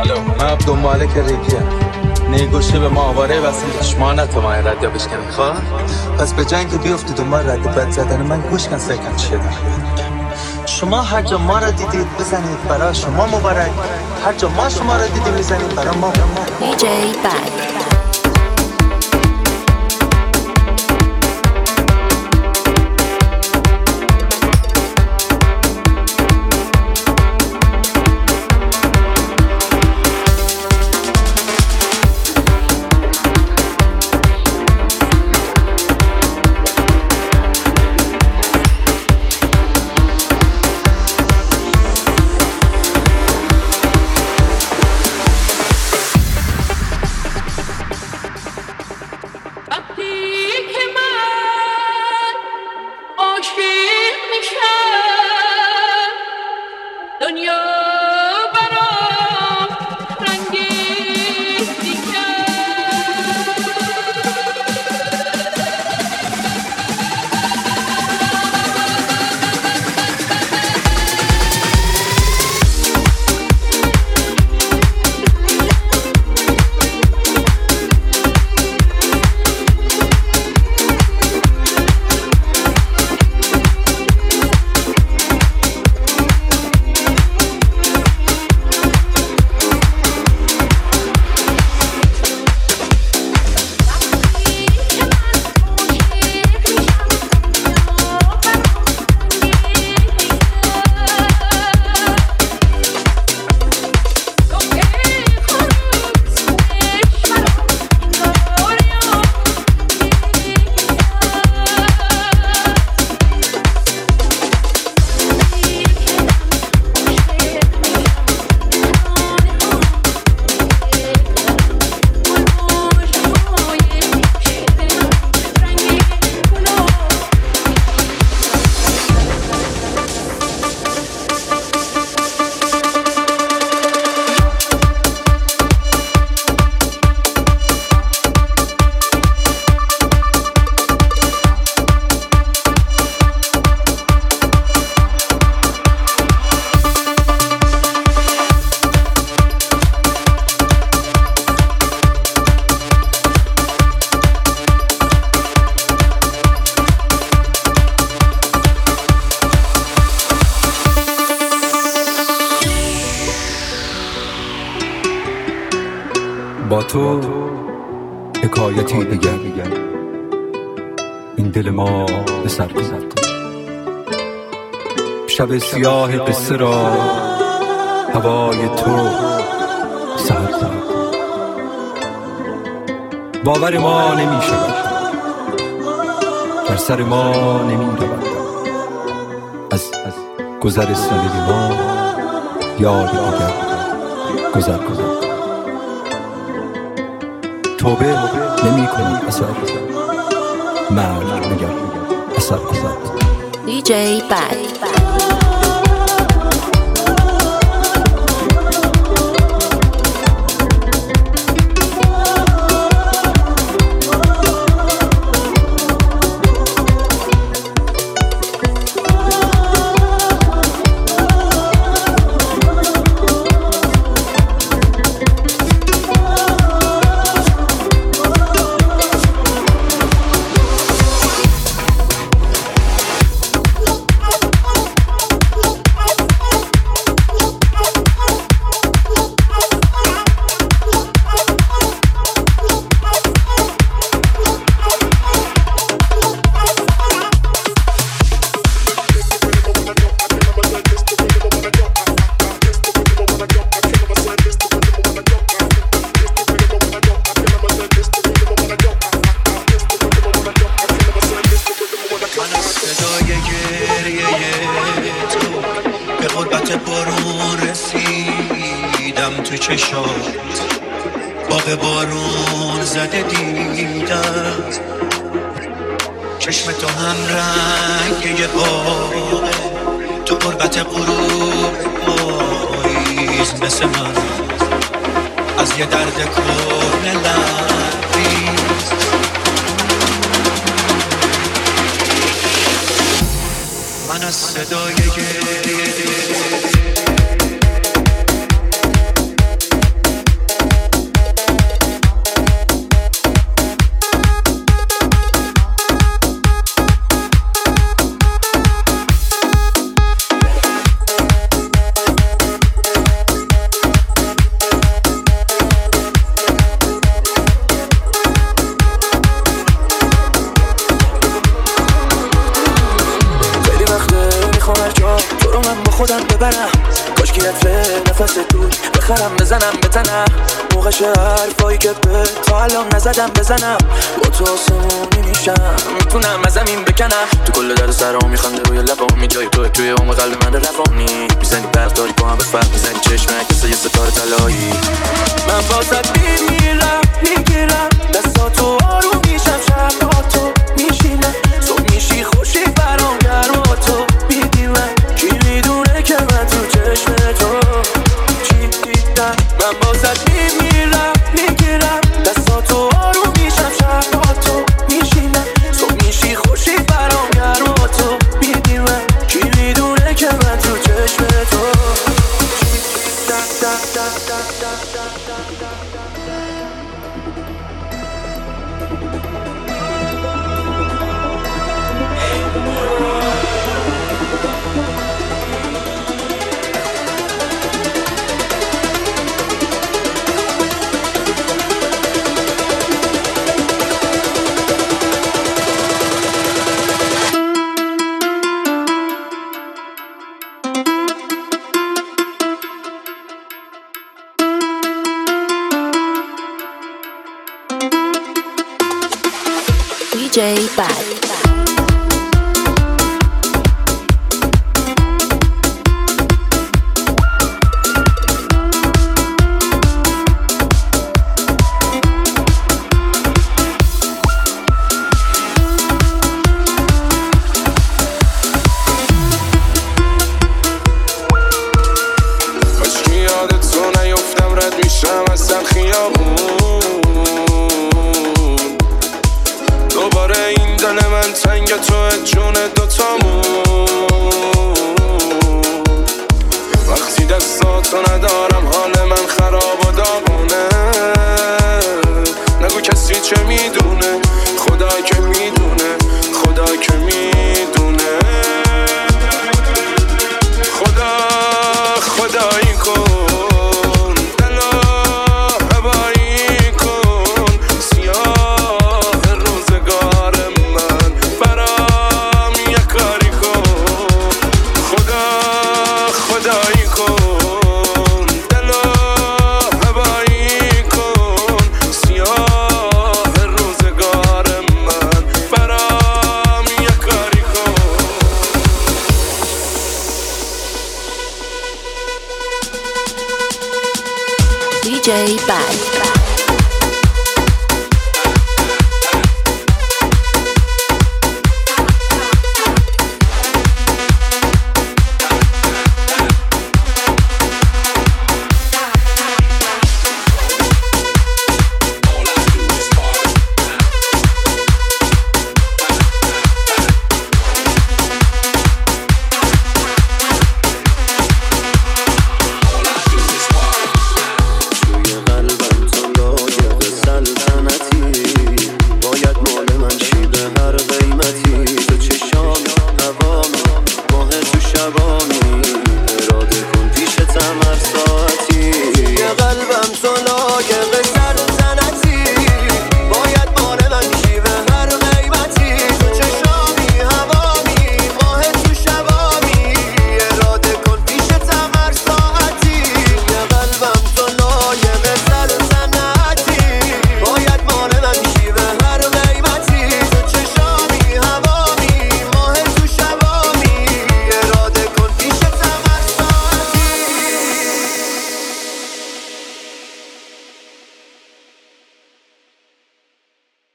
من دنباله که ریگیه نیگوشه به ما آواره واسه چشمانت ما رد یا بشکنی خواه پس به جنگ بیفتی دنبال رد بد زدن من گوش کن سرکن چیه دارم شما هر جا ما را دیدید بزنید برای شما مبارک هر جا ما شما را دیدید بزنید برای ما DJ Bad با تو حکایتی دیگر این دل ما به سر گذرد شب سیاه قصه را هوای تو سر کرد باور ما نمی شود بر سر ما نمی رود از گذر سالی ما یاد دیگر گذر توبه نمی کنم اثر مرد نگر اثر گذر DJ Bad تو چشات باغ بارون زده دیدم چشم تو هم رنگ یه باغه تو قربت غروب پاییز مثل من از یه درد کهنه لبریز من از صدای گریه کاش که نفس دود بخرم بزنم به تنم موقعش حرفایی که به تا الان نزدم بزنم با تو آسمونی میشم میتونم از زمین بکنم تو کل در سرام میخنده روی لبام جای توی عمق قلب من روانی میزنی برق داری با هم به فرق میزنی چشمه کسا یه ستاره طلایی من بازت میمیرم میگیرم دستاتو آروم میشم شب با تو میشینم صبح میشی خوشی برام گرم با تو میدیمم کی میدونه که من تو چشم تو چی دیدم من بازت میمیرم میگیرم دستاتو آروم میشم شب با تو میشینم صبح میشی خوشی برام گرم با تو میدیمم کی میدونه که من تو چشم تو چی دیدم DJ Bad. DJ Bad.